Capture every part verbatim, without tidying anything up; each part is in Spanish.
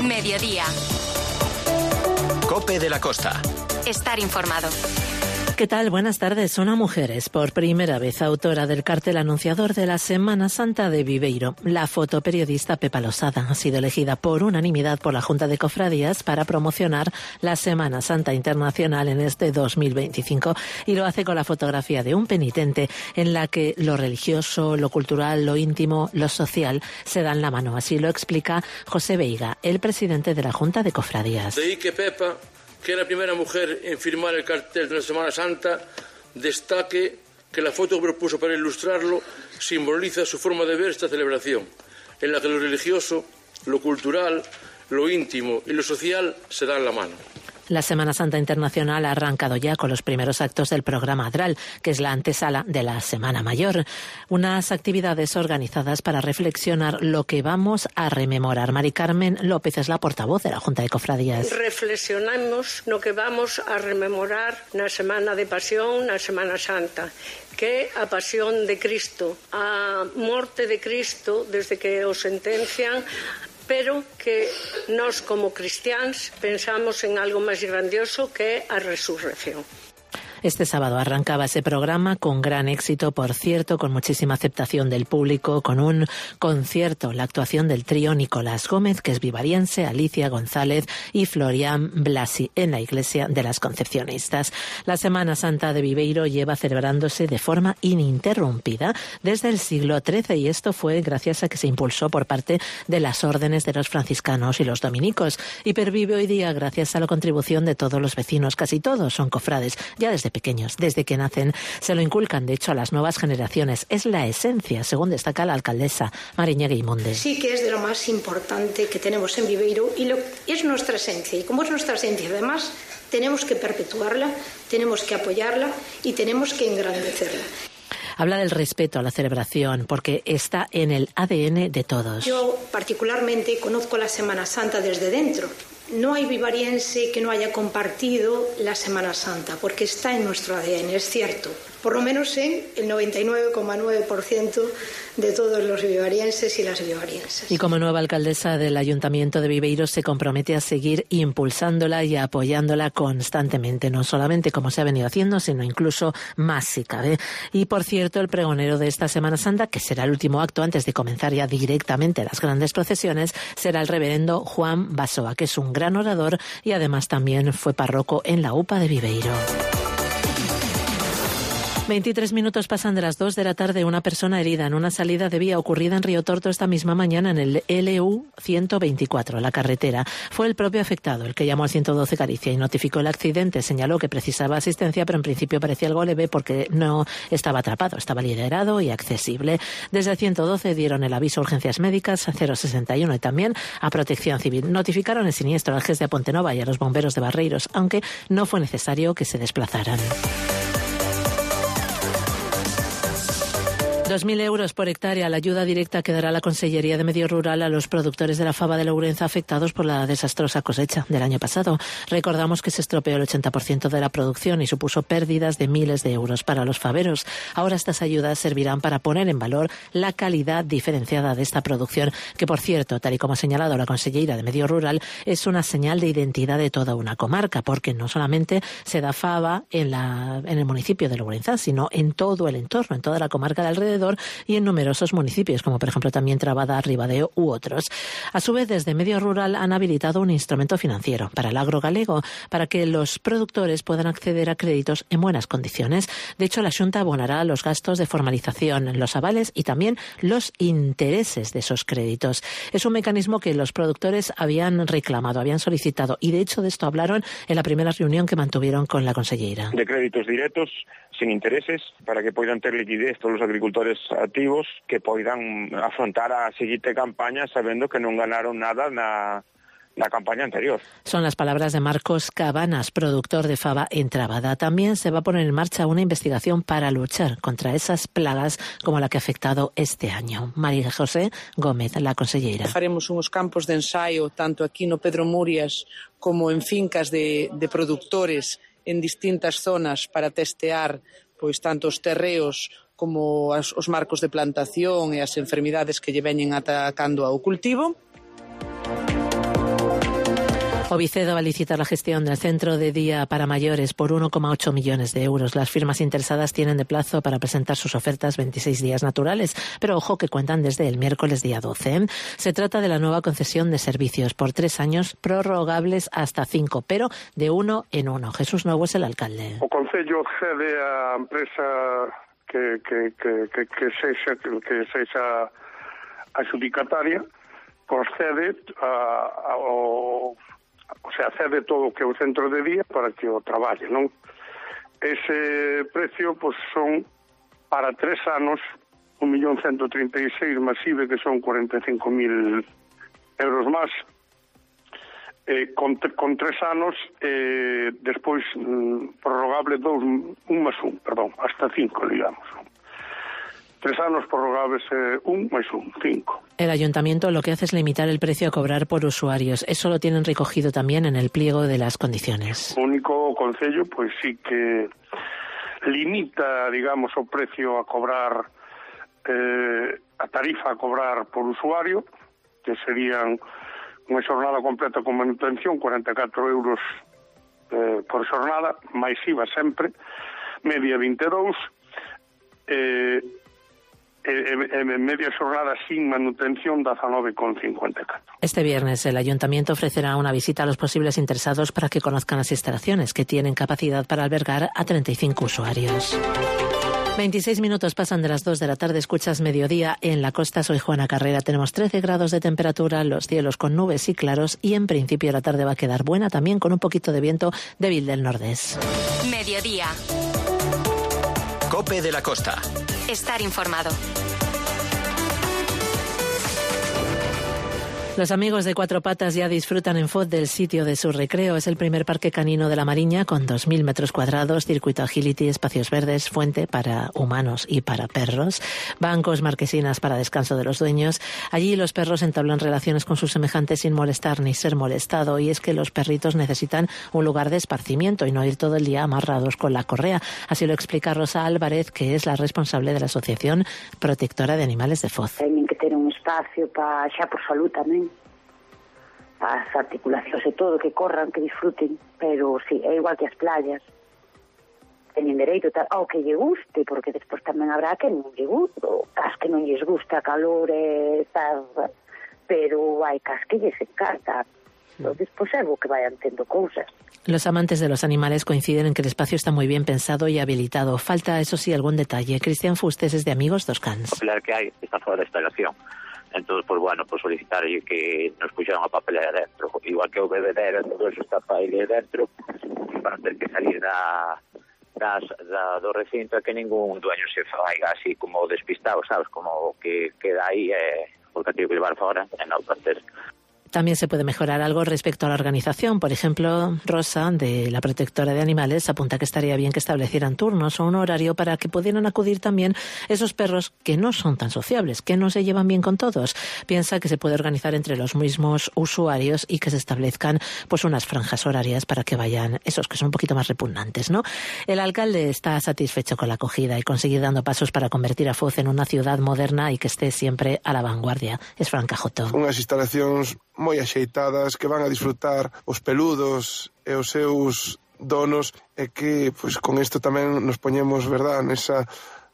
Mediodía. COPE de la Costa. Estar informado. ¿Qué tal? Buenas tardes. Una mujer es por primera vez autora del cartel anunciador de la Semana Santa de Viveiro. La fotoperiodista Pepa Losada ha sido elegida por unanimidad por la Junta de Cofradías para promocionar la Semana Santa Internacional en este dos mil veinticinco, y lo hace con la fotografía de un penitente en la que lo religioso, lo cultural, lo íntimo, lo social se dan la mano. Así lo explica José Veiga, el presidente de la Junta de Cofradías. De ahí que Pepa, que es la primera mujer en firmar el cartel de la Semana Santa, destaque que la foto que propuso para ilustrarlo simboliza su forma de ver esta celebración, en la que lo religioso, lo cultural, lo íntimo y lo social se dan la mano. La Semana Santa Internacional ha arrancado ya con los primeros actos del programa Adral, que es la antesala de la Semana Mayor. Unas actividades organizadas para reflexionar lo que vamos a rememorar. Mari Carmen López es la portavoz de la Junta de Cofradías. Reflexionamos lo que vamos a rememorar na Semana de Pasión, na Semana Santa, que é a pasión de Cristo, a morte de Cristo desde que o sentencian, pero que nós como cristiáns pensamos en algo máis grandioso que é a resurrección. Este sábado arrancaba ese programa con gran éxito, por cierto, con muchísima aceptación del público, con un concierto, la actuación del trío Nicolás Gómez, que es vivariense, Alicia González y Florian Blasi, en la Iglesia de las Concepcionistas. La Semana Santa de Viveiro lleva celebrándose de forma ininterrumpida desde el siglo trece, y esto fue gracias a que se impulsó por parte de las órdenes de los franciscanos y los dominicos, y pervive hoy día gracias a la contribución de todos los vecinos. Casi todos son cofrades, ya desde pequeños, desde que nacen, se lo inculcan de hecho a las nuevas generaciones. Es la esencia, según destaca la alcaldesa Mariña Guimonde. Sí que es de lo más importante que tenemos en Viveiro, y lo, es nuestra esencia, y como es nuestra esencia, además tenemos que perpetuarla, tenemos que apoyarla y tenemos que engrandecerla. Habla del respeto a la celebración porque está en el A D N de todos. Yo particularmente conozco la Semana Santa desde dentro. No hay vivariense que no haya compartido la Semana Santa, porque está en nuestro A D N, es cierto. Por lo menos en el noventa y nueve coma nueve por ciento de todos los vivarienses y las vivarienses. Y como nueva alcaldesa del Ayuntamiento de Viveiro se compromete a seguir impulsándola y apoyándola constantemente, no solamente como se ha venido haciendo, sino incluso más si cabe. Y por cierto, el pregonero de esta Semana Santa, que será el último acto antes de comenzar ya directamente las grandes procesiones, será el reverendo Juan Basoa, que es un gran orador y además también fue párroco en la U P A de Viveiro. veintitrés minutos pasan de las dos de la tarde. Una persona herida en una salida de vía ocurrida en Río Torto esta misma mañana en el L U ciento veinticuatro, la carretera. Fue el propio afectado el que llamó al ciento doce Galicia y notificó el accidente. Señaló que precisaba asistencia, pero en principio parecía algo leve porque no estaba atrapado, estaba liderado y accesible. Desde el ciento doce dieron el aviso a urgencias médicas, a cero sesenta y uno y también a Protección Civil. Notificaron el siniestro al G E S de Pontenova y a los bomberos de Barreiros, aunque no fue necesario que se desplazaran. dos mil euros por hectárea, la ayuda directa que dará la Consellería de Medio Rural a los productores de la fava de Lourenza afectados por la desastrosa cosecha del año pasado. Recordamos que se estropeó el ochenta por ciento de la producción y supuso pérdidas de miles de euros para los faveros. Ahora estas ayudas servirán para poner en valor la calidad diferenciada de esta producción, que por cierto, tal y como ha señalado la Consellería de Medio Rural, es una señal de identidad de toda una comarca, porque no solamente se da fava en, la, en el municipio de Lourenza, sino en todo el entorno, en toda la comarca de alrededor y en numerosos municipios, como por ejemplo también Trabada, Ribadeo u otros. A su vez, desde Medio Rural han habilitado un instrumento financiero para el agro galego, para que los productores puedan acceder a créditos en buenas condiciones. De hecho, la Xunta abonará los gastos de formalización, los avales y también los intereses de esos créditos. Es un mecanismo que los productores habían reclamado, habían solicitado, y de hecho de esto hablaron en la primera reunión que mantuvieron con la consellera. De créditos directos, sin intereses, para que poidan ter liquidez todos os agricultores activos, que poidan afrontar a seguinte campaña sabendo que non ganaron nada na, na campaña anterior. Son las palabras de Marcos Cabanas, productor de fava en Trabada. También se va a poner en marcha una investigación para luchar contra esas plagas como la que ha afectado este año. María José Gómez, la consellera. Faremos unos campos de ensayo tanto aquí no Pedro Murias como en fincas de, de productores en distintas zonas para testear pois tanto os terreos como as, os marcos de plantación e as enfermidades que lle veñen atacando ao cultivo. Ovicedo va a licitar la gestión del centro de día para mayores por uno coma ocho millones de euros. Las firmas interesadas tienen de plazo para presentar sus ofertas veintiséis días naturales, pero ojo que cuentan desde el miércoles día doce. Se trata de la nueva concesión de servicios por tres años prorrogables hasta cinco, pero de uno en uno. Jesús Novo es el alcalde. O Concello cede a empresa que, que, que, que, que sexa, que sexa adjudicataria, procede a, a, o, o sea, cede todo o que é o centro de día para que o traballe, non? Ese precio, pois, son para tres anos un millón ciento trinta e seis masive, que son cuarenta e cinco mil euros máis, eh, con, con tres anos, eh, despois mm, prorrogable dous, un máis un, perdón, hasta cinco, digamos. Tres anos prorrogables, eh, un máis un, cinco. El ayuntamiento lo que hace es limitar el precio a cobrar por usuarios. Eso lo tienen recogido también en el pliego de las condiciones. O único concello, pois sí que limita, digamos, o precio a cobrar, eh, a tarifa a cobrar por usuario, que serían unha xornada completa con manutención, cuarenta e catro euros eh, por xornada, máis I V A sempre, media vinte e dous, eh, en media xornada sin manutención diecinueve con cincuenta y cuatro. Este viernes el ayuntamiento ofrecerá una visita a los posibles interesados para que conozcan las instalaciones, que tienen capacidad para albergar a treinta y cinco usuarios. veintiséis minutos pasan de las dos de la tarde, escuchas Mediodía en la costa. Soy Juana Carrera. Tenemos trece grados de temperatura, los cielos con nubes y claros, y en principio la tarde va a quedar buena también, con un poquito de viento débil del nordés. Mediodía. COPE de la Costa. Estar informado. Los amigos de Cuatro Patas ya disfrutan en Foz del sitio de su recreo. Es el primer parque canino de la Mariña, con dos mil metros cuadrados, circuito agility, espacios verdes, fuente para humanos y para perros, bancos, marquesinas para descanso de los dueños. Allí los perros entablan relaciones con sus semejantes sin molestar ni ser molestado. Y es que los perritos necesitan un lugar de esparcimiento y no ir todo el día amarrados con la correa. Así lo explica Rosa Álvarez, que es la responsable de la Asociación Protectora de Animales de Foz. Teñen que ter un espacio para xa por salud tamén, as articulacións e todo, que corran, que disfruten, pero sí, é igual que as playas, teñen dereito tal, ao que lle guste, porque despois tamén habrá que non lle guste, ou cas que non lles gusta calor e tal, pero hai cas que lles encanta, despois é bo que vayan tendo cousas. Los amantes de los animales coinciden en que el espacio está muy bien pensado y habilitado. Falta, eso sí, algún detalle. Cristian Fustes es de Amigos dos Cans. O papelera que hai está fora da instalación. Entonces, pues bueno, pues solicitar que nos puxeran a papelera dentro. Igual que o bebedero, todo eso está para ir dentro, para ter que salir da, das, da, do recinto, que ningún dueño se faiga así como despistado, sabes? Como que queda aí, eh, porque tiene que llevar fora, e non para ter. También se puede mejorar algo respecto a la organización. Por ejemplo, Rosa, de la Protectora de Animales, apunta que estaría bien que establecieran turnos o un horario para que pudieran acudir también esos perros que no son tan sociables, que no se llevan bien con todos. Piensa que se puede organizar entre los mismos usuarios y que se establezcan pues unas franjas horarias para que vayan esos que son un poquito más repugnantes, ¿no? El alcalde está satisfecho con la acogida y consigue dando pasos para convertir a Foz en una ciudad moderna y que esté siempre a la vanguardia. Es Fran Cajoto. Unhas instalacións moi axeitadas que van a disfrutar os peludos e os seus donos, e que pois con isto tamén nos poñemos, verdad, nesa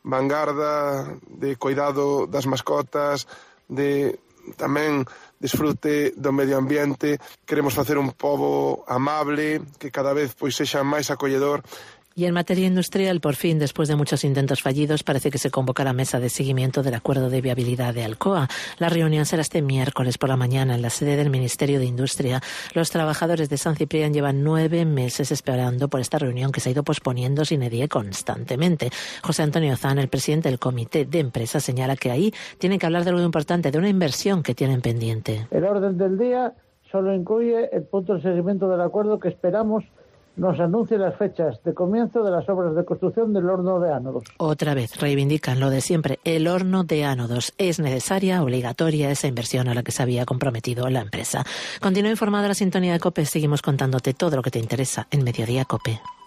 vanguarda de cuidado das mascotas, de tamén disfrute do medio ambiente. Queremos facer un pobo amable, que cada vez pois sexa máis acolledor. Y en materia industrial, por fin, después de muchos intentos fallidos, parece que se convocará mesa de seguimiento del acuerdo de viabilidad de Alcoa. La reunión será este miércoles por la mañana en la sede del Ministerio de Industria. Los trabajadores de San Ciprián llevan nueve meses esperando por esta reunión, que se ha ido posponiendo sin edie constantemente. José Antonio Zan, el presidente del comité de empresa, señala que ahí tienen que hablar de algo importante, de una inversión que tienen pendiente. El orden del día solo incluye el punto de seguimiento del acuerdo que esperamos nos anuncie las fechas de comienzo de las obras de construcción del horno de ánodos. Otra vez reivindican lo de siempre, el horno de ánodos. Es necesaria, obligatoria esa inversión a la que se había comprometido la empresa. Continúa informada la sintonía de COPE, seguimos contándote todo lo que te interesa en Mediodía COPE.